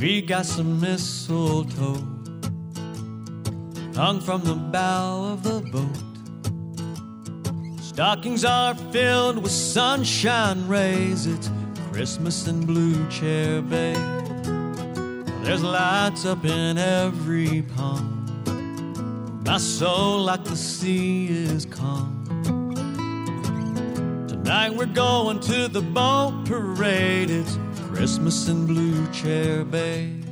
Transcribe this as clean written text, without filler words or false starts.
We got some mistletoe hung from the bow of the boat. Stockings are filled with sunshine rays. It's Christmas in Blue Chair Bay. There's lights up in every palm. My soul like the sea is calm. Tonight we're going to the boat parade. It's Christmas in Blue Chair Bay.